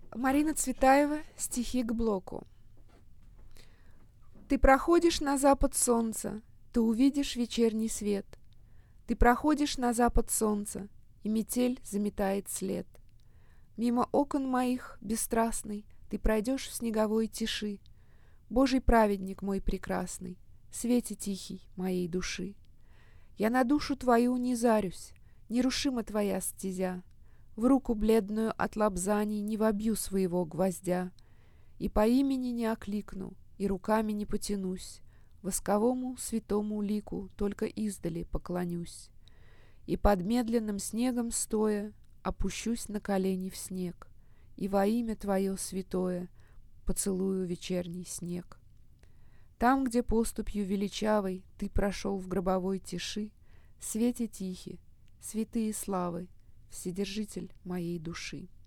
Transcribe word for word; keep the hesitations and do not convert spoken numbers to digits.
Марина Цветаева. Стихи к блоку. Ты проходишь на запад солнца, ты увидишь вечерний свет. Ты проходишь на запад солнца, и метель заметает след. Мимо окон моих, бесстрастный, ты пройдешь в снеговой тиши. Божий праведник мой прекрасный, свете тихий моей души. Я на душу твою не зарюсь, нерушима твоя стезя. В руку бледную от лобзаний не вобью своего гвоздя. И по имени не окликну, и руками не потянусь, восковому святому лику только издали поклонюсь. И под медленным снегом стоя опущусь на колени в снег, и во имя твое святое поцелую вечерний снег. Там, где поступью величавой ты прошел в гробовой тиши, свете тихи, святые славы, Вседержитель моей души.